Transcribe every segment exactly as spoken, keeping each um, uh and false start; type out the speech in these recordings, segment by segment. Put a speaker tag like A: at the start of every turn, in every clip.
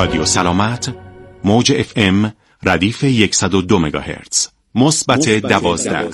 A: رادیو سلامت، موج اف ام ردیف صد و دو مگاهرتز، مثبت دوازده.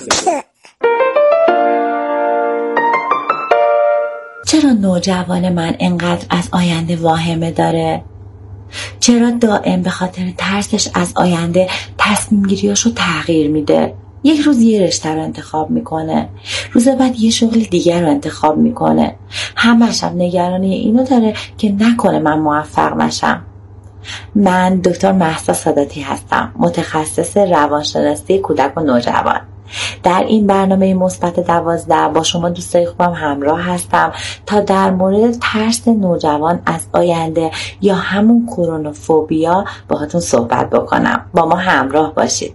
B: چرا نوجوان من انقدر از آینده واهمه داره؟ چرا دائم به خاطر ترسش از آینده تصمیم گیریاشو تغییر میده؟ یک روز یه رشته رو انتخاب میکنه، روز بعد یه شغل دیگر رو انتخاب میکنه. همش هم نگرانی اینو داره که نکنه من موفق نشم. من دکتر مهسا ساداتی هستم، متخصص روانشناسی کودک و نوجوان. در این برنامه مثبت دوازده با شما دوستای خوبم همراه هستم تا در مورد ترس نوجوان از آینده یا همون کرونوفوبیا باهاتون صحبت بکنم. با ما همراه باشید.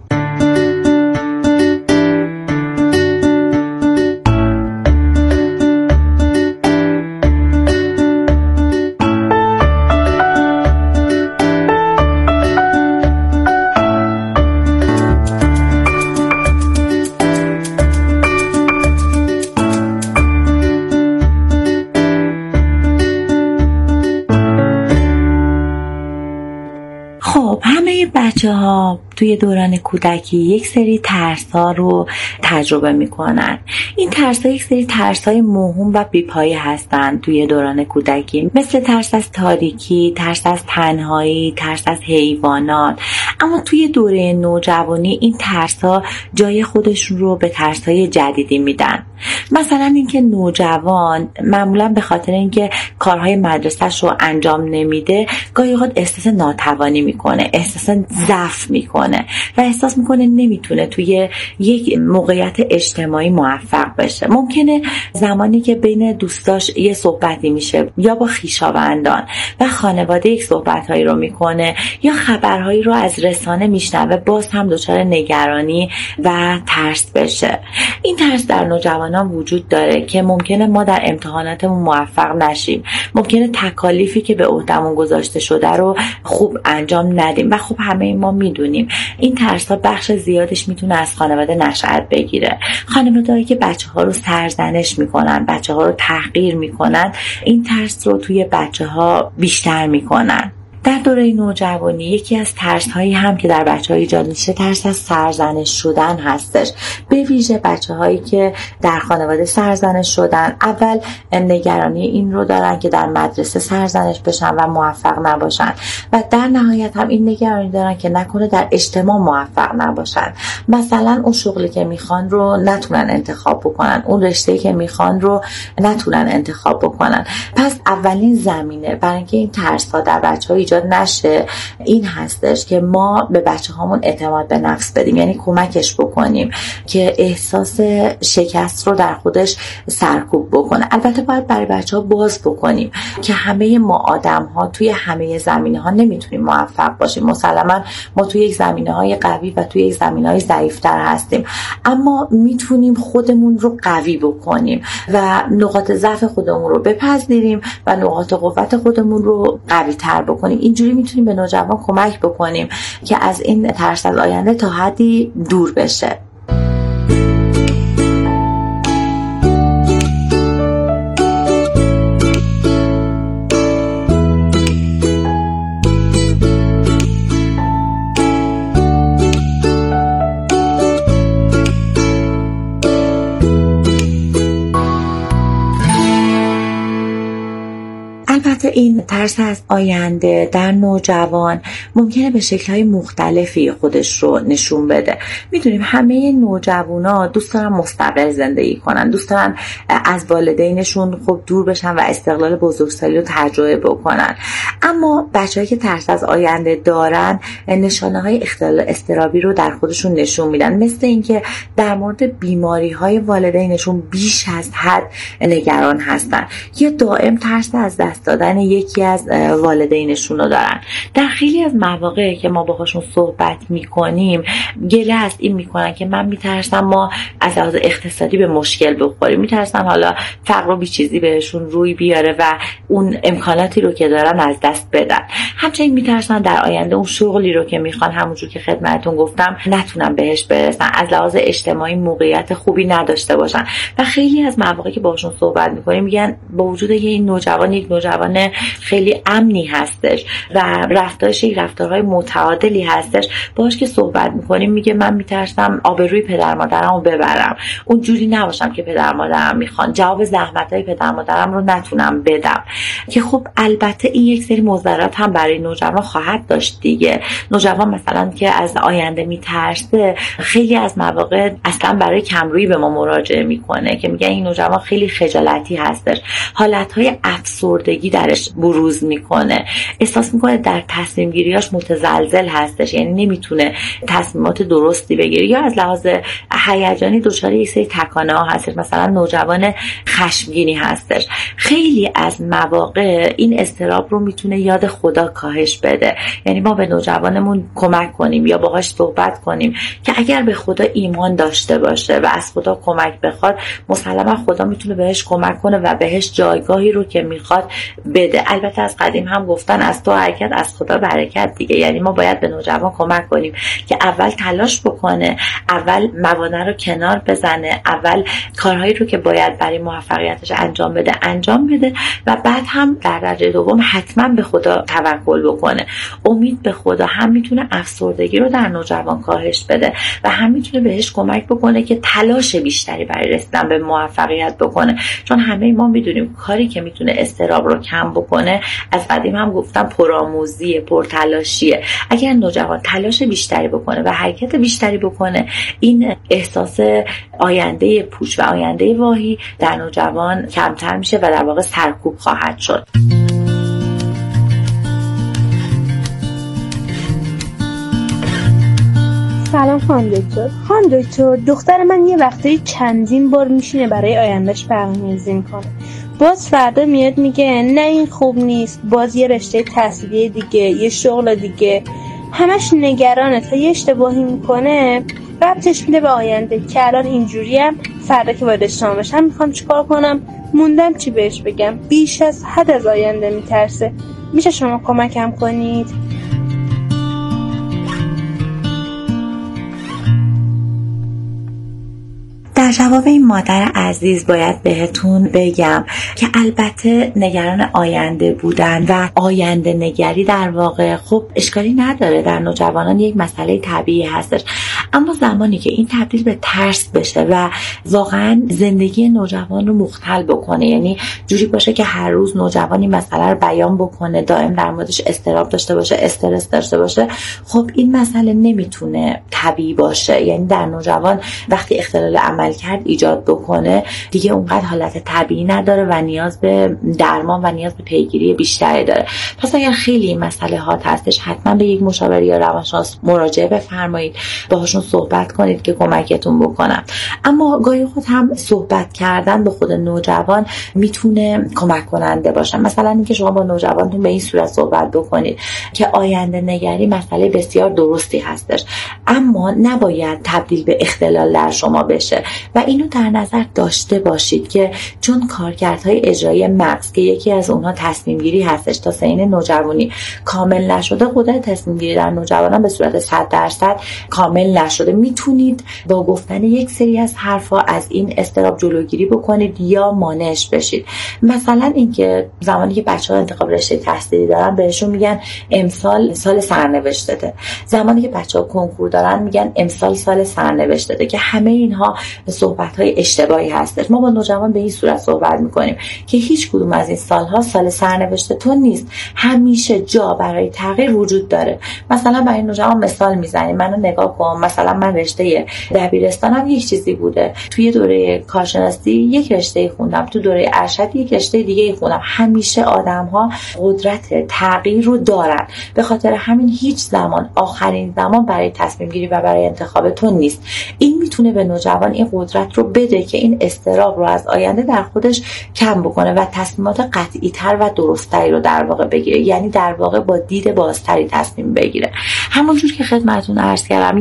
B: بچه ها توی دوران کودکی یک سری ترس ها رو تجربه میکنن. این ترس ها یک سری ترس های موهوم و بیپایه هستن توی دوران کودکی، مثل ترس از تاریکی، ترس از تنهایی، ترس از حیوانات. اما توی دوره نوجوانی این ترس ها جای خودشون رو به ترس های جدیدی میدن. مثلا اینکه نوجوان معمولا به خاطر اینکه کارهای مدرسه‌ش رو انجام نمیده گاهی اوقات احساس ناتوانی میکنه، احساس ضعف میکنه و احساس میکنه نمیتونه توی یک موقعیت اجتماعی موفق بشه. ممکنه زمانی که بین دوستاش یه صحبتی میشه یا با خویشاوندان و خانواده یک صحبتهایی رو میکنه یا خبرهایی رو از رسانه میشنوه، باز هم دچار نگرانی و ترس بشه. این ترس در نوجوانان وجود داره که ممکنه ما در امتحاناتمون موفق نشیم، ممکنه تکالیفی که به عهدمون گذاشته شده رو خوب انجام ندیم و خب همه ما میدونیم این ترس ها بخش زیادش میتونه از خانواده نشأت بگیره. خانواده‌ای که بچه‌ها رو سرزنش میکنن، بچه‌ها رو تحقیر میکنن، این ترس رو توی بچه‌ها بیشتر میکنن. در دوره نوجوانی یکی از ترس‌هایی هم که در بچه‌ها ایجاد میشه ترس از سرزنش شدن هستش. به ویژه بچه‌هایی که در خانواده سرزنش شدن، اول نگرانی این رو دارن که در مدرسه سرزنش بشن و موفق نباشن و در نهایت هم این نگرانی دارن که نکنه در اجتماع موفق نباشن. مثلا اون شغلی که میخوان رو نتونن انتخاب بکنن، اون رشته‌ای که میخوان رو نتونن انتخاب بکنن. پس اولین زمینه برای اینکه این ترس‌ها در بچه‌ها ایجاد نشه این هستش که ما به بچه هامون اعتماد به نفس بدیم، یعنی کمکش بکنیم که احساس شکست رو در خودش سرکوب بکنه. البته باید برای بچه ها باز بکنیم که همه ما آدم ها توی همه زمینه ها نمیتونیم موفق باشیم. مسلما ما توی یک زمینه های قوی و توی یک زمینه های ضعیفتر هستیم، اما میتونیم خودمون رو قوی بکنیم و نقاط ضعف خودمون رو بپذیریم و نقاط قوت خودمون رو قوی تر بکنیم. اینجوری میتونیم به نوجوان کمک بکنیم که از این ترس از آینده تا حدی دور بشه. البته این ترس از آینده در نوجوان ممکنه به شکل‌های مختلفی خودش رو نشون بده. میدونیم همه نوجوانا دوست دارن مستقل زندگی کنن، دوست دارن از والدینشون خب دور بشن و استقلال بزرگسالی رو تجربه بکنن. اما بچه‌هایی که ترس از آینده دارن نشانه‌های اختلال اضطرابی رو در خودشون نشون میدن، مثل اینکه در مورد بیماری‌های والدینشون بیش از حد نگران هستن یا دائم ترس از دست دادن یکی از والدینشون رو دارن. در خیلی از مواقع که ما باهاشون صحبت میکنیم گله از این میکنن که من میترسم ما از لحاظ اقتصادی به مشکل بخوریم، میترسم حالا فقر و بیچیزی بهشون روی بیاره و اون امکاناتی رو که دارن از دست بدن. همچنین میترسن در آینده اون شغلی رو که میخوان همونجور که خدمتتون گفتم نتونن بهش برسن، از لحاظ اجتماعی موقعیت خوبی نداشته باشن. و خیلی از مواقع که باهاشون صحبت میکنیم میگن با وجود این نوجوان یک نوجوان نوجوان خیلی امنی هستش و رفتارش یک رفتارهای متعادلی هستش، باهاش که صحبت میکنیم میگه من میترسم آبروی پدر مادرمو ببرم، اون جوری نباشم که پدر مادرم میخوان، جواب زحمتهای پدر مادرم رو نتونم بدم. که خب البته این یک سری مضرات هم برای نوجوان خواهد داشت دیگه. نوجوان مثلا که از آینده میترسه خیلی از مواقع اصلا برای کمرویی به ما مراجعه میکنه که میگه این نوجوان خیلی خجالتی هستش، حالتهای افسردگی درش بروز میکنه، احساس میکنه در تصمیم گیریاش متزلزل هستش، یعنی نمیتونه تصمیمات درستی بگیره، یا از لحاظ هیجانی دچار یک سری تکانه ها هستش، مثلا نوجوان خشمگینی هستش. خیلی از مواقع این اضطراب رو میتونه یاد خدا کاهش بده، یعنی ما به نوجوانمون کمک کنیم یا باهاش صحبت کنیم که اگر به خدا ایمان داشته باشه و از خدا کمک بخواد، مسلما خدا میتونه بهش کمک کنه و بهش جایگاهی رو که میخواد بده. البته از قدیم هم گفتن از تو حرکت از خدا برکت دیگه، یعنی ما باید به نوجوان کمک کنیم که اول تلاش بکنه، اول موانع رو کنار بزنه، اول کارهایی رو که باید برای موفقیتش انجام بده انجام بده و بعد هم در درجه دوم حتما به خدا توکل بکنه. امید به خدا هم میتونه افسردگی رو در نوجوان کاهش بده و هم میتونه بهش کمک بکنه که تلاش بیشتری برای رسیدن به موفقیت بکنه، چون همه ما میدونیم کاری که میتونه اضطراب رو کم بکنه، از قدیم هم گفتم پرآموزی، پرتلاشیه. اگر نوجوان تلاش بیشتری بکنه و حرکت بیشتری بکنه، این احساس آینده پوچ و آینده واهی در نوجوان کمتر میشه و در واقع سرکوب خواهد شد.
C: سلام خانم دکتر. خانم دکتر، دختر من یه وقتی چندین بار میشینه برای آیندهش برنامه‌ریزی میکنه، باز فردا میاد میگه نه این خوب نیست، باز یه رشته تحصیلی دیگه، یه شغل دیگه، همش نگرانه تا یه اشتباهی میکنه ربطش میده به آینده که الان اینجوریم، فردا که وارد رشته بشم میخوام چیکار کنم، موندم چی بهش بگم، بیش از حد از آینده میترسه. میشه شما کمکم کنید؟
B: در جواب این مادر عزیز باید بهتون بگم که البته نگران آینده بودن و آینده نگری در واقع خب اشکالی نداره، در نوجوانان یک مسئله طبیعی هستش، اما زمانی که این تبدیل به ترس بشه و واقعا زندگی نوجوان رو مختل بکنه، یعنی جوری باشه که هر روز نوجوانی مسئله رو بیان بکنه، دائم در موردش اضطراب داشته باشه، استرس داشته باشه، خب این مسئله نمیتونه طبیعی باشه. یعنی در نوجوان وقتی اختلال عمل کرد ایجاد بکنه دیگه اونقدر حالت طبیعی نداره و نیاز به درمان و نیاز به پیگیری بیشتری داره. پس اگر خیلی این مسئله ها هستش، حتما به یک مشاور یا روانشناس مراجعه بفرمایید، باهاشون صحبت کنید که کمکتون بکنن. اما گاهی خود هم صحبت کردن به خود نوجوان میتونه کمک کننده باشه. مثلا اینکه شما با نوجوانتون به این صورت صحبت بکنید که آینده نگری مسئله بسیار درستی هستش، اما نباید تبدیل به اختلال در شما بشه و اینو در نظر داشته باشید که چون کارکردهای اجرایی مغز که یکی از اونها تصمیم گیری هستش تا سن نوجوانی کامل نشده، قدرت تصمیم گیری در نوجوانان به صورت صد درصد کامل نشده. میتونید با گفتن یک سری از حرفا از این اضطراب جلوگیری بکنید یا مانعش بشید. مثلا اینکه زمانی که بچه‌ها انتخاب رشته تحصیلی دارن بهشون میگن امسال سال سرنوشتته، زمانی که بچه‌ها کنکور دارن میگن امسال سال سرنوشتته، که همه اینها صحبت‌های اشتباهی هستش. ما با نوجوان به این صورت صحبت می‌کنیم که هیچ کدوم از این سال‌ها سال سرنوشت تو نیست، همیشه جا برای تغییر وجود داره. مثلا برای نوجوان مثال میزنیم، منو نگاه کن، مثلا من رشته دبیرستانم یک چیزی بوده، توی دوره کارشناسی یک رشته خوندم، تو دوره ارشد یک رشته دیگه خوندم. همیشه آدم‌ها قدرت تغییر رو دارن، به خاطر همین هیچ زمان آخرین زمان برای تصمیم گیری و برای انتخاب تو نیست. این میتونه به نوجوان این قدرت رو بده که این اضطراب رو از آینده در خودش کم بکنه و تصمیمات قطعی تر و درستری رو در واقع بگیره، یعنی در واقع با دید بازتری تصمیم بگیره. همونجور که خدمتتون عرض کردم، یاد خدا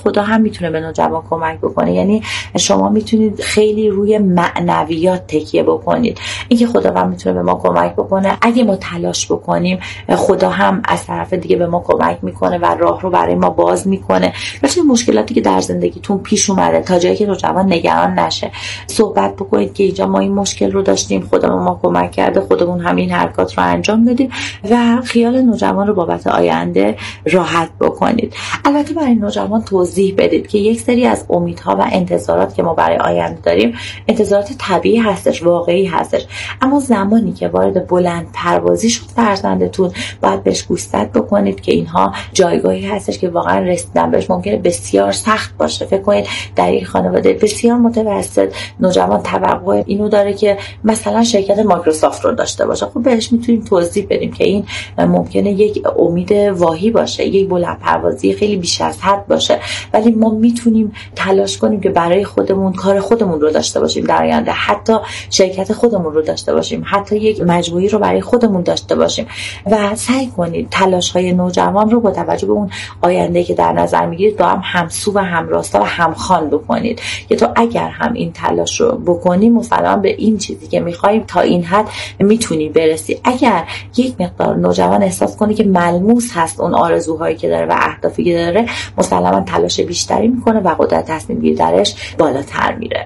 B: خدا هم میتونه به نوجوان کمک بکنه. یعنی شما میتونید خیلی روی معنویات تکیه بکنید، اینکه خداوند میتونه به ما کمک بکنه. اگه ما تلاش بکنیم خدا هم از طرف دیگه به ما کمک میکنه و راه رو برای ما باز میکنه. ولی مشکلاتی که در زندگیتون پیش اومده تا جایی که نوجوان نگران نشه، صحبت بکنید که اینجا ما این مشکل رو داشتیم، خدا به ما کمک کرده، خودمون همین حرکات رو انجام بدیم و خیال نوجوان رو بابت آینده راحت بکنید. البته برای نوجوان توضیح بدید که یک سری از امیدها و انتظارات که ما برای آینده داریم انتظارات طبیعی هستش، واقعی هستش، اما زمانی که وارد بلند پروازی شد فرزندتون باید بهش گوشزد بکنید که اینها جایگاهی هستش که واقعا رسیدن بهش ممکنه بسیار سخت باشه. فکر کنید در یک خانواده بسیار متوسط نوجوان توقع اینو داره که مثلا شرکت مایکروسافت رو داشته باشه. خب بهش میتونیم توضیح بدیم که این ممکنه یک امید واهی باشه، یک بلند پروازی خیلی بیش از حد باشه، ولی ما میتونیم تلاش کنیم که برای خودمون کار خودمون رو داشته باشیم در آینده، حتی شرکت خودمون رو داشته باشیم، حتی یک مجموعی رو برای خودمون داشته باشیم و سعی کنید تلاش‌های نوجوان رو با توجه به اون آینده که در نظر میگیرید با هم همسو و همراستا و همخوان بکنید که تو اگر هم این تلاش رو بکنی مسلماً به این چیزی که می‌خوایم تا این حد میتونی برسی. اگر یک مقدار نوجوان احساس کنه که ملموس هست اون آرزوهایی که داره و اهدافی که داره، مسلماً تلاش بیشتری میکنه و قدرت تصمیم گیری درش بالاتر میره.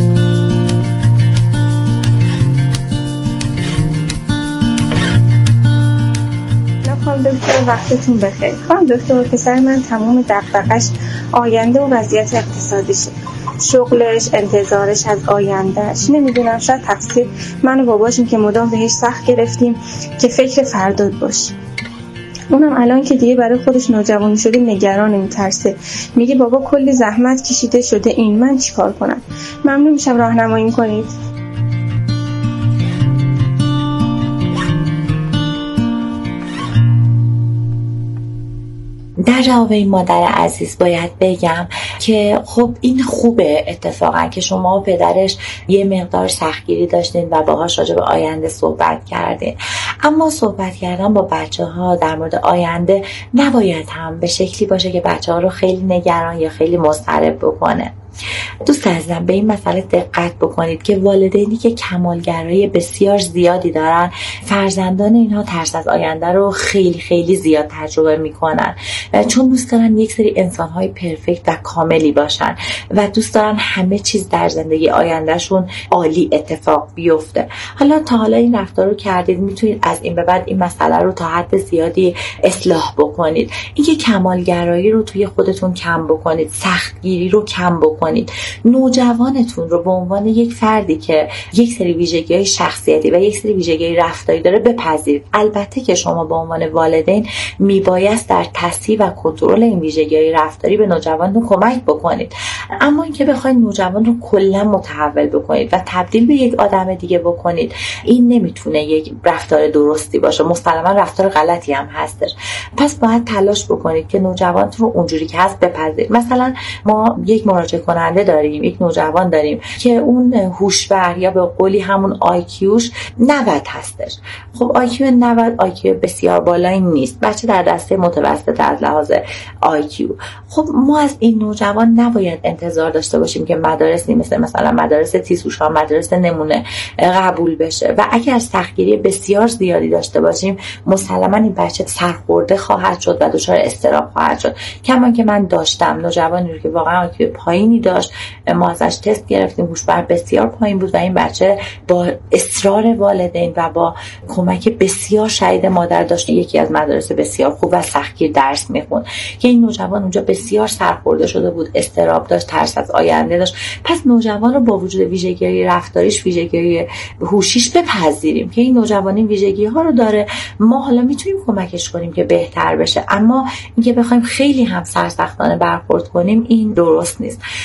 C: خانم دکتر وقتتون بخیر. خانم دکتر پسر من تمام دغدغش آینده و وضعیت اقتصادیشه، شغلش، انتظارش از آیندهش. نمیدونم شاید تقصیر من و باباشیم که مدام بهش سخت گرفتیم که فکر فرداد باشه. اونم الان که دیگه برای خودش نوجوانی شده نگرانه، میترسه، میگه بابا کلی زحمت کشیده شده این، من چیکار کنم؟ ممنون میشم راهنمایی کنید.
B: در جواب این مادر عزیز باید بگم که خب این خوبه اتفاقا که شما و پدرش یه مقدار سختگیری داشتین و باهاش راجع به آینده صحبت کردین، اما صحبت کردن با بچه ها در مورد آینده نباید هم به شکلی باشه که بچه ها رو خیلی نگران یا خیلی مضطرب بکنه. دوست عزیزم به این مسئله دقت بکنید که والدینی که کمالگرایی بسیار زیادی دارن، فرزندان اینها ترس از آینده رو خیلی خیلی زیاد تجربه میکنن، چون دوست دارن یک سری انسانهای پرفکت و کاملی باشن و دوست دارن همه چیز در زندگی آیندهشون عالی اتفاق بیفته. حالا تا حالا این رفتار رو کردید، میتونید از این به بعد این مسئله رو تا حد زیادی اصلاح بکنید. اینکه کمالگرایی رو توی خودتون کم بکنید، سختگیری رو کم بکنید، نوجوانتون رو به عنوان یک فردی که یک سری ویژگی‌های شخصیتی و یک سری ویژگی‌های رفتاری داره بپذیرید. البته که شما به عنوان والدین میبایست در تصحیح و کنترل این ویژگی‌های رفتاری به نوجوانتون کمک بکنید، اما اینکه بخواید نوجوان رو کلا متحول بکنید و تبدیل به یک آدم دیگه بکنید، این نمیتونه یک رفتار درستی باشه، مسلماً رفتار غلطی هم هستش. پس باید تلاش بکنید که نوجوانتون رو اونجوری که هست بپذیرید. مثلا ما یک مراجعه کننده داریم، یک نوجوان داریم که اون هوش‌ور یا به قولی همون آیکیوش نود هستش. خب آیکیو نود آیکیو بسیار بالایی نیست، بچه در دسته متوسط از لحاظ آیکیو. خب ما از این نوجوان نباید انتظار داشته باشیم که مدارسی مثل مثلا مدارس تیسوشا، مدارس نمونه قبول بشه و اگر سختگیری بسیار زیادی داشته باشیم مسلما این بچه سرخورده خواهد شد و دچار اضطراب خواهد شد. کما که من داشتم نوجوانی رو که واقعا آیکیو پایینی داشت، ما ازش تست گرفتیم، هوش‌بر بسیار پایین بود و این بچه با اصرار والدین و با کمک بسیار شدید مادر داشت یکی از مدارس بسیار خوب و سختگیر درس میخوند که این نوجوان اونجا بسیار سرخورده شده بود، اضطراب داشت، ترس از آینده داشت. پس نوجوان رو با وجود ویژگی‌های رفتاریش، ویژگی‌های هوشیش بپذیریم که این نوجوان این ویژگی‌ها رو داره، ما حالا میتونیم کمکش کنیم که بهتر بشه، اما اینکه بخوایم خیلی هم سرسختانه برخورد کنیم این درست نیست.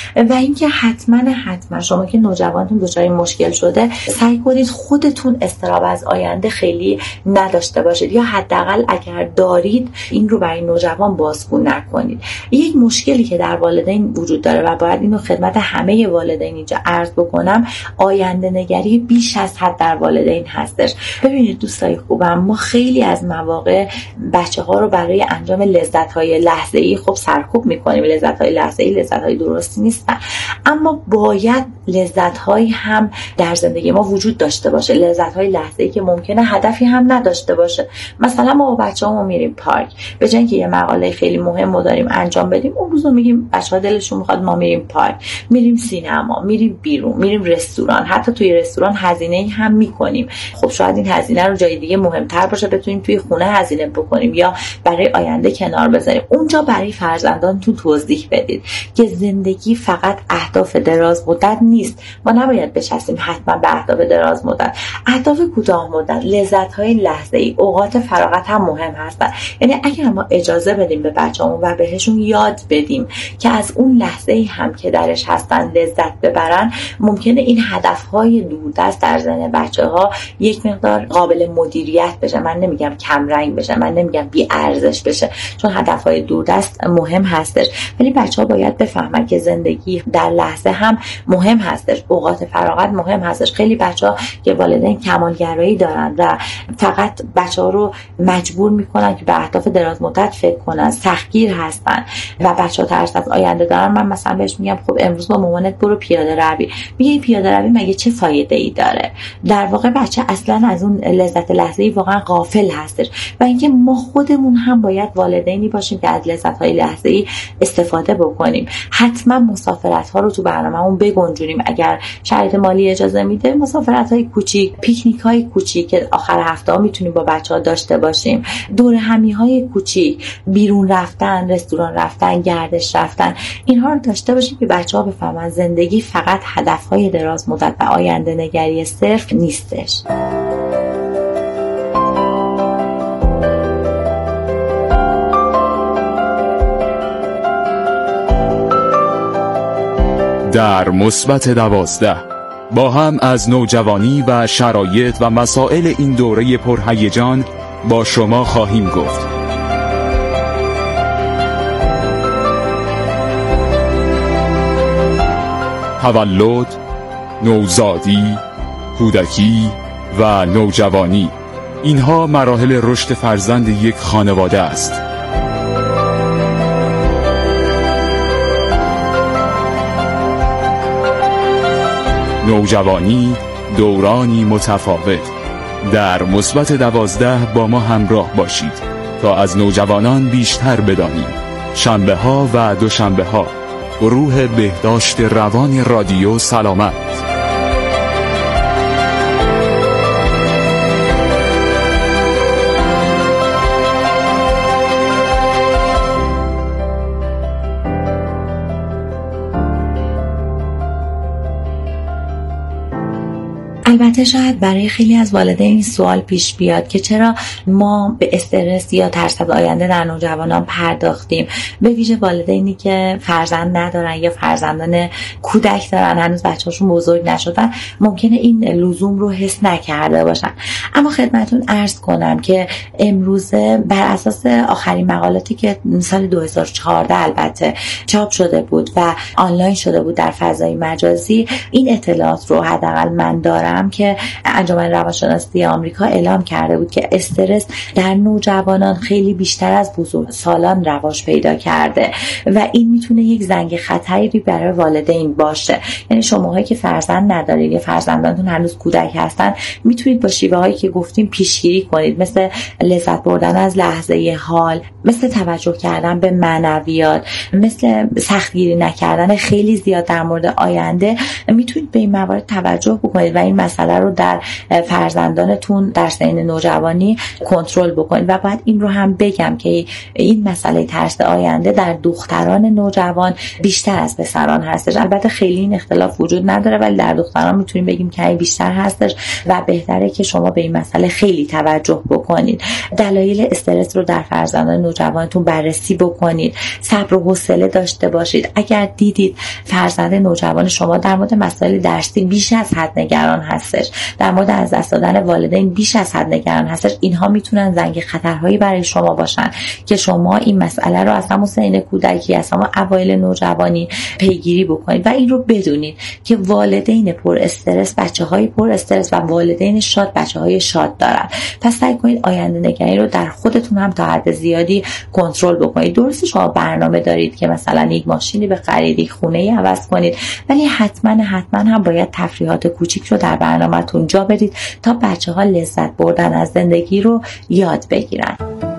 B: و اینکه حتما حتما شما که نوجوانتون دچار این مشکل شده سعی کنید خودتون اضطراب از آینده خیلی نداشته باشید، یا حداقل اگر دارید این رو برای نوجوان بازگو نکنید. یک مشکلی که در والدین وجود داره و باید اینو خدمت همه والدین اینجا عرض بکنم، آینده نگری بیش از حد در والدین هستش. ببینید دوستای خوبم، ما خیلی از مواقع بچه‌ها رو برای انجام لذت‌های لحظه‌ای خب سرکوب می‌کنیم. لذت‌های لحظه‌ای لذت‌های درستی نیستن، اما باید لذت‌هایی هم در زندگی ما وجود داشته باشه، لذت‌های لحظه‌ای که ممکنه هدفی هم نداشته باشه. مثلا ما با بچه‌هامون میریم پارک، به جای اینکه یه مقاله خیلی مهم رو داریم انجام بدیم، اون روز میگیم بچه‌ها دلشون می‌خواد ما میریم پارک، میریم سینما، میریم بیرون، میریم رستوران. حتی توی رستوران هزینه‌ای هم می‌کنیم. خب شاید این هزینه رو جای دیگه مهمتر باشه، بتونیم توی خونه هزینه بکنیم یا برای آینده کنار بذاریم. اونجا برای فرزندانتون توضیح بدید که زندگی فقط اهداف دراز مدت نیست. ما نباید بچسبیم حتما به اهداف دراز مدت. اهداف کوتاه مدت، لذت‌های لحظه‌ای، اوقات فراغت هم مهم هستن. یعنی اگر ما اجازه بدیم به بچه‌مون و بهشون یاد بدیم که از اون لحظه‌ای هم که درش هستن لذت ببرن، ممکنه این هدف‌های دوردست در ذهن بچه‌ها یک مقدار قابل مدیریت بشه. من نمیگم کم رنگ بشه، من نمیگم بی ارزش بشه، چون هدف‌های دوردست مهم هستش، ولی بچه‌ها باید بفهمن که زندگی در لحظه هم مهم هستش، اوقات فراغت مهم هستش. خیلی بچه‌ها که والدین کمالگرایی دارن و فقط بچه‌ها رو مجبور میکنن که به اهداف دراز مدت فکر کنن، سختگیر هستن و بچه‌ها ترس از آینده دارن. من مثلا بهش میگم خب امروز با مامانت برو پیاده روی. میگه این پیاده روی مگه چه فایده‌ای داره؟ در واقع بچه اصلا از اون لذت لحظه‌ای واقعا غافل هستش. و اینکه ما خودمون هم باید والدینی باشیم که از لذت‌های لحظه‌ای استفاده بکنیم. حتما مسافرت‌ها رو تو برنامه‌مون بگنجونیم اگر شرایط مالی اجازه میده. مسافرت‌های کوچیک، پیکنیک‌های کوچیک که آخر هفته‌ها میتونیم با بچه‌ها داشته باشیم، دور همی‌های کوچیک، بیرون رفتن، رستوران رفتن، گردش رفتن، اینها رو داشته باشیم که بچه‌ها بفهمن زندگی فقط هدف‌های دراز مدت و آینده نگری صرف نیستش.
D: در مثبت دوازده با هم از نوجوانی و شرایط و مسائل این دوره پرهیجان با شما خواهیم گفت. تولد، نوزادی، کودکی و نوجوانی، اینها مراحل رشد فرزند یک خانواده است. نوجوانی دورانی متفاوت. در مثبت دوازده با ما همراه باشید تا از نوجوانان بیشتر بدانیم. شنبه ها و دوشنبه ها گروه بهداشت روان رادیو سلامت.
B: البته شاید برای خیلی از والدین این سوال پیش بیاد که چرا ما به استرس یا ترس از آینده در نوجوانان پرداختیم، به ویژه والدینی که فرزند ندارن یا فرزندان کودک دارن، هنوز بچه‌هاشون بزرگ نشدن، ممکنه این لزوم رو حس نکرده باشن. اما خدمتتون عرض کنم که امروزه بر اساس آخرین مقالاتی که سال دو هزار و چهارده البته چاپ شده بود و آنلاین شده بود در فضای مجازی، این اطلاعات رو حداقل من دارم که انجمن روانشناسی آمریکا اعلام کرده بود که استرس در نوجوانان خیلی بیشتر از بزرگسالان رواج پیدا کرده و این میتونه یک زنگ خطری برای والدین باشه. یعنی شماهایی که فرزند ندارید یا فرزندانتون هنوز کودک هستن، میتونید با شیوه هایی که گفتیم پیشگیری کنید، مثل لذت بردن از لحظه حال، مثل توجه کردن به معنویات، مثل سختگیری نکردن خیلی زیاد در مورد آینده. میتونید به این موارد توجه بکنید و این مسئله آینده رو در فرزندانتون در سن نوجوانی کنترل بکنید. و باید این رو هم بگم که این مسئله ترس آینده در دختران نوجوان بیشتر از پسران هستش. البته خیلی این اختلاف وجود نداره، ولی در دختران میتونیم بگیم که بیشتر هستش و بهتره که شما به این مسئله خیلی توجه بکنید. دلایل استرس رو در فرزندان نوجوانتون بررسی بکنید، صبر و حوصله داشته باشید. اگر دیدید فرزند نوجوان شما در مورد مسائل درسی بیش از حد نگران هستش، در مورد از دست دادن والدین بیش از حد نگران هستش، اینها میتونن زنگ خطرهایی برای شما باشن که شما این مسئله رو از همون سن کودکی، از همون اوایل نوجوانی پیگیری بکنید و این رو بدونید که والدین پر استرس بچه‌های پر استرس و والدین شاد بچه‌های شاد دارن. پس سعی کنید آینده نگری رو در خودتون هم تا حد زیادی کنترل بکنید. درسته شما برنامه دارید که مثلا یک ماشینی بخرید، یک خونه‌ای عوض کنید، ولی حتما حتما هم باید تفریحات کوچیک رو در برنامه‌تون جا بدید تا بچه‌ها لذت بردن از زندگی رو یاد بگیرن.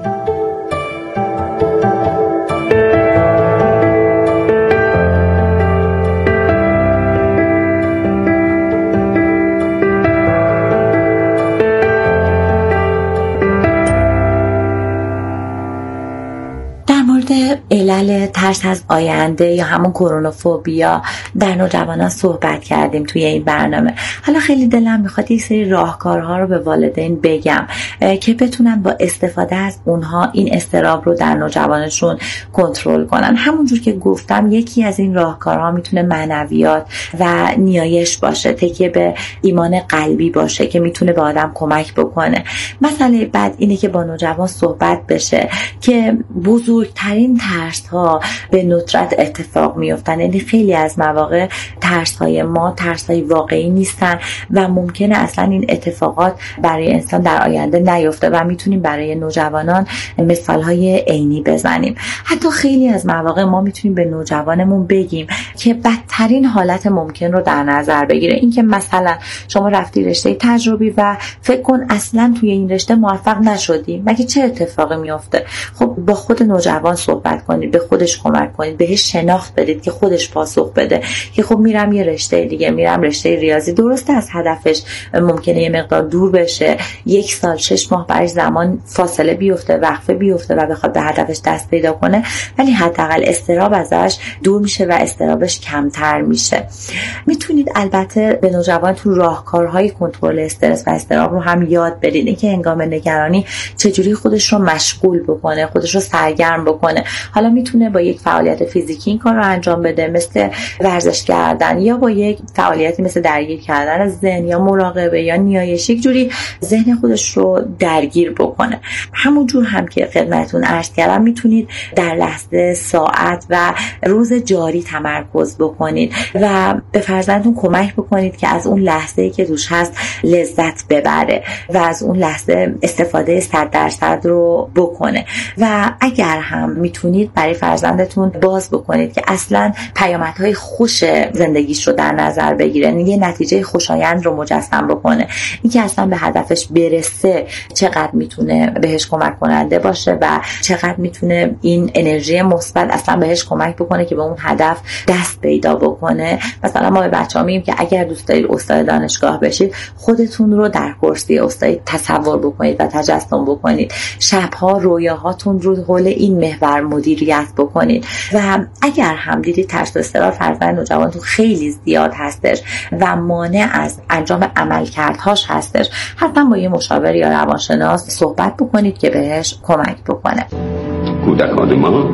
B: علل ترس از آینده یا همون کرونوفوبیا در نوجوانان صحبت کردیم توی این برنامه. حالا خیلی دلم میخواد یک سری راهکارها رو به والدین بگم که بتونن با استفاده از اونها این اضطراب رو در نوجوانشون کنترل کنن. همونجور که گفتم یکی از این راهکارها میتونه معنویات و نیایش باشه، تکیه به ایمان قلبی باشه که میتونه به آدم کمک بکنه. مسئله بعد اینه که با نوجوان صحبت بشه که بزرگترین ترس ها به ندرت اتفاق میافتن. یعنی خیلی از مواقع ترس های ما ترس های واقعی نیستن و ممکنه اصلا این اتفاقات برای انسان در آینده نیفته و میتونیم برای نوجوانان مثال های عینی بزنیم. حتی خیلی از مواقع ما میتونیم به نوجوانمون بگیم که بدترین حالت ممکن رو در نظر بگیره. این که مثلا شما رفتی رشته تجربی و فکر کن اصلا توی این رشته موفق نشدی، مگه چه اتفاقی میفته؟ خب با خود نوجوان صحبت کنید، به خودش کمک کنید، بهش شناخت بدید که خودش پاسخ بده که خب میرم یه رشته دیگه، میرم رشته ریاضی. درسته از هدفش ممکنه یه مقدار دور بشه، یک سال شش ماه برای زمان فاصله بیفته، وقفه بیفته و بخواد به هدفش دست پیدا کنه، ولی حداقل اضطراب ازش دور میشه و اضطرابش کمتر میشه. میتونید البته به نوجوانتون راهکارهای کنترل استرس و اضطراب رو هم یاد بدید، اینکه هنگام نگرانی چجوری خودش رو مشغول بکنه، خودش رو سرگرم بکنه. حالا میتونه با یک فعالیت فیزیکی این کار رو انجام بده، مثل ورزش کردن، یا با یک فعالیتی مثل درگیر کردن از ذهن یا مراقبه یا نیایش، یک جوری ذهن خودش رو درگیر بکنه. همون جور هم که خدمتتون عرض کردم میتونید در لحظه، ساعت و روز جاری تمرکز بکنید و به فرزندتون کمک بکنید که از اون لحظه‌ای که توش هست لذت ببره و از اون لحظه استفاده صد درصد رو بکنه. و اگر هم میتونید برای فرزندتون باز بکنید که اصلا پیامدهای خوش زندگیش رو در نظر بگیره، یه نتیجه خوشایند رو مجسم بکنه، اینکه اصلا به هدفش برسه چقدر میتونه بهش کمک کننده باشه و چقدر میتونه این انرژی مثبت اصلا بهش کمک بکنه که به اون هدف دست پیدا بکنه. مثلا ما به بچه‌ها میگیم که اگر دوست دارید استاد دانشگاه بشید، خودتون رو در کرسی استاد تصور بکنید و تجسم بکنید. شبها رویاهاتون رو حول این محور مدیریت بکنید. و اگر هم دیدید ترس و اضطراب فرزند نوجوانتون خیلی زیاد هستش و مانع از انجام عملکردهاش هستش، حتما با یه مشاور یا روانشناس صحبت بکنید که بهش کمک بکنه.
E: کودکان ما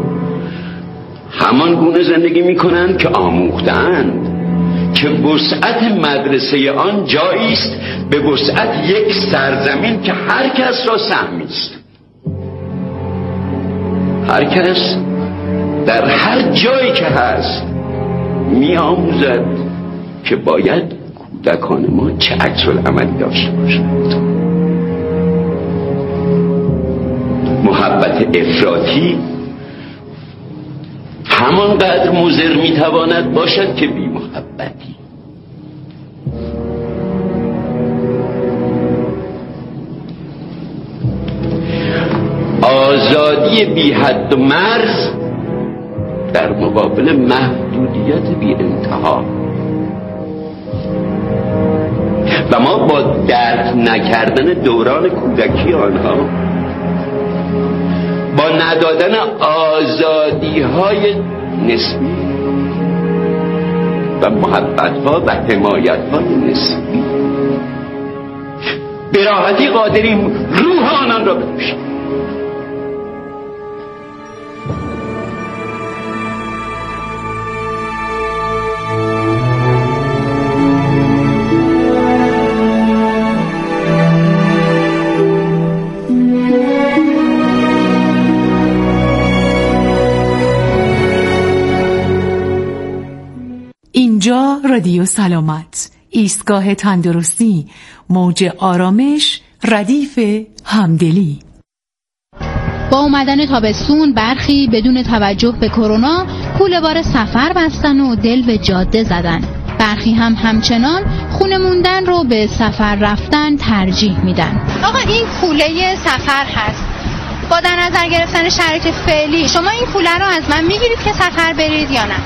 E: همان گونه زندگی میکنند که آموختند، که وسعت مدرسه آن جایی است به وسعت یک سرزمین که هر کس را سهمی است. هر کس در هر جایی که هست می آموزد که باید کودکان ما چه عکس‌العملی داشته باشند. محبت افراطی همانقدر مضر می تواند باشد که بی محبتی. آزادی بی حد و مرز در مقابل محدودیت بی انتها و ما با درک نکردن دوران کودکی آنها، با ندادن آزادی های نسبی و محبت ها و حمایت های نسبی به راحتی قادریم روح آنان را بکشیم.
F: اینجا رادیو سلامت، ایستگاه تندرستی، موج آرامش، ردیف همدلی.
G: با اومدن تابستون برخی بدون توجه به کرونا کوله‌بار سفر بستن و دل به جاده زدن. برخی هم همچنان خونه موندن رو به سفر رفتن ترجیح میدن. آقا این کوله سفر هست. با در نظر گرفتن شرایط فعلی شما این کوله رو از من میگیرید که سفر برید یا نه؟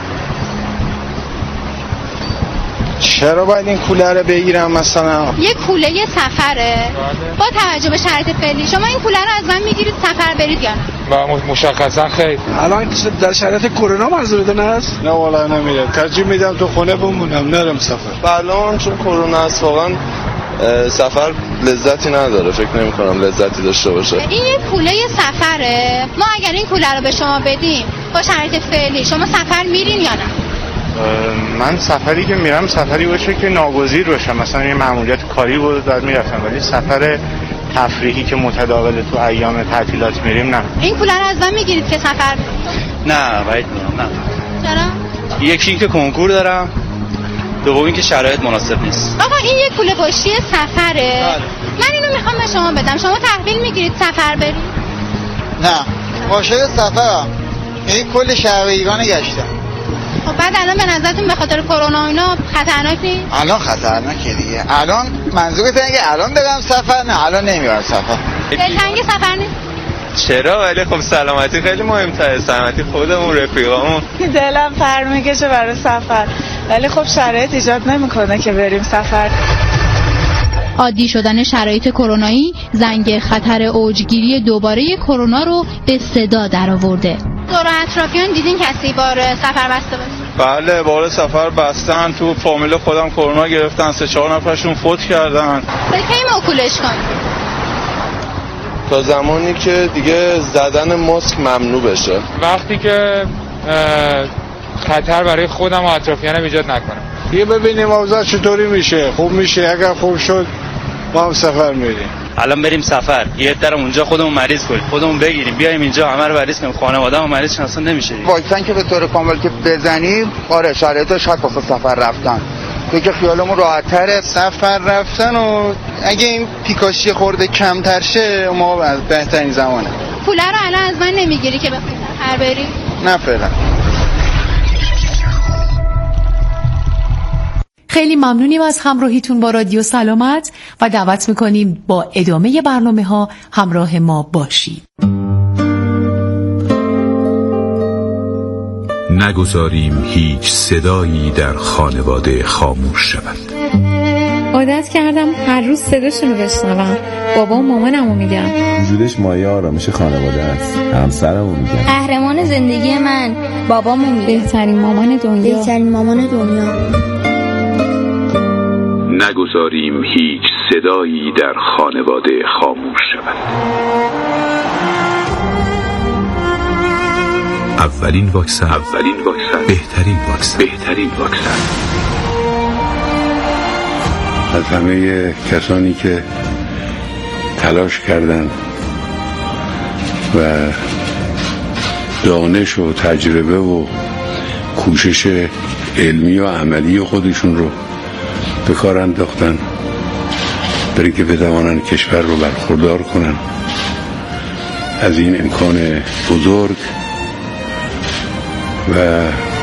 H: چرا باید این کوله رو بگیرم مثلا؟
G: یه کوله سفره. با توجه به شرایط فعلی شما این کوله رو از من میگیرید سفر برید یا نه؟
H: با مشخصا خیر. الان در شرایط کرونا منظورتون هست؟ نه والا نمیرم. ترجیح میدم تو خونه بمونم، نرم سفر.
I: الان چون کرونا است واقعا سفر لذتی نداره، فکر نمی کنم لذتی داشته باشه.
G: این یه کوله سفره. ما اگر این کوله رو به شما بدیم با شرایط فعلی شما سفر میرین یا نه؟
H: من سفری که میرم سفری باشه که ناگزیر باشه، مثلا یه مأموریت کاری بود بعد میرفتم، ولی سفر تفریحی که متداول تو ایام تعطیلات میریم نه.
G: این کوله رو از من میگیرید که سفر؟
H: نه باید میرم. نه.
G: چرا؟
H: یکی این که کنکور دارم، دوم این که شرایط مناسب نیست.
G: آقا این یه کوله باشی سفره. آه. من اینو میخوام به شما بدم، شما تحویل میگیرید سفر برید؟
H: نه باشه سفرم، این کل شهر ایران گشتم.
G: خب بعد الان به نظرتون به خاطر کرونا و اینا خطرناک نیست؟
H: الان خطرناکه دیگه. الان منظورت اینه که الان برم سفر؟ نه الان نمیرم سفر.
G: دلتنگ سفر نیست؟
I: چرا؟ ولی خب سلامتی خیلی مهمتره، سلامتی خودمون، رفیقامون.
J: دلم پر میکشه برای سفر، ولی خب شرایط ایجاد نمیکنه که بریم سفر.
G: عادی شدن شرایط کرونایی زنگ خطر اوجگیری دوباره کرونا رو به صدا درآورده. دور اطرافیان دیدین کسی بار سفر بسته باشه؟
I: بله بار سفر بستن، تو فامیل خودم کرونا گرفتن، سه چهار نفرشون فوت کردن.
G: کی موکولش کنید؟
I: تا زمانی که دیگه زدن ماسک ممنوع بشه،
H: وقتی که خطر برای خودم و اطرافیانم ایجاد نکنه. یه ببینیم اوضاع چطوری میشه، خوب میشه، اگر خوب شد ما هم سفر میریم.
K: الان بریم سفر، یه درم اونجا خودمون مریض کنیم، خودمون بگیریم بیایم اینجا همه رو مریض کنیم، خانواده‌مون مریض شن، اصلا نمیشه.
H: واکسن که به طور کامل که بزنیم آره شرایطش هست واسه سفر رفتن، تو که خیالمون راحت‌تره سفر رفتن و اگه این پیکاشی خورده کمتر شه ما از بهترین زمانه.
G: پول رو الان از من نمیگیری که بخوای سفر بری؟
H: نه فعلا.
F: خیلی ممنونیم از همراهیتون با رادیو سلامت و دعوت میکنیم با ادامه برنامه ها همراه ما باشید.
A: نگذاریم هیچ صدایی در خانواده خاموش شود.
L: عادت کردم هر روز صداشونو بشنوم. بابا و مامانمو میگم.
M: وجودش مایه آرامش خانواده است. همسرمو میگم.
N: قهرمان زندگی من بابامو میگم.
L: بهترین مامان دنیا.
N: بهترین مامان دنیا.
A: نگذاریم هیچ صدایی در خانواده خاموش شود. اولین واکسن، اولین واکسن، بهترین واکسن، بهترین واکسن.
O: از همه کسانی که تلاش کردند و دانش و تجربه و کوشش علمی و عملی خودشون رو به کار انداختن برای که بتوانند کشور رو برخوردار کنن از این امکان بزرگ و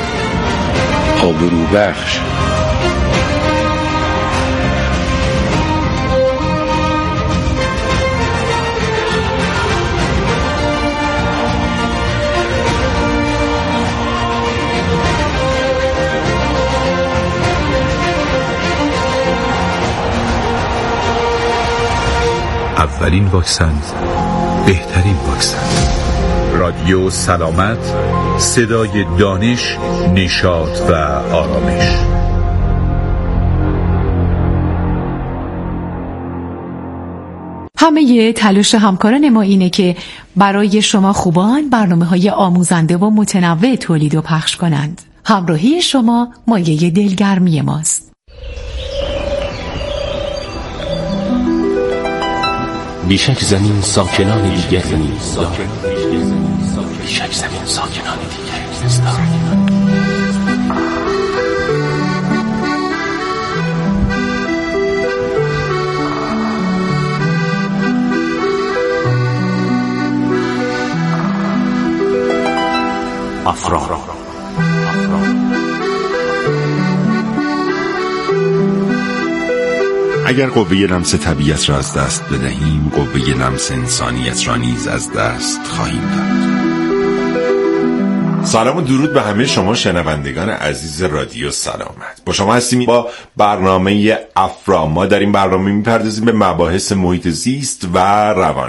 O: آبروبخش.
P: اولین واکسن بهترین واکسن. رادیو سلامت، صدای دانش، نشاط و آرامش.
F: همه تلاش همکاران ما اینه که برای شما خوبان برنامه‌های آموزنده و متنوع تولید و پخش کنند. همراهی شما مایه دلگرمی ماست.
Q: بیشک زمین ساکنان دیگری نیست دارد. بیشک زمین ساکنان دیگری نیست دارد.
A: افرا اگر قوه لمس طبیعت را از دست بدهیم، قوه لمس انسانیت را نیز از دست خواهیم داد. سلام و درود به همه شما شنوندگان عزیز رادیو سلامت. با شما هستیم با برنامه افرا. ما در این برنامه میپردازیم به مباحث محیط زیست و روان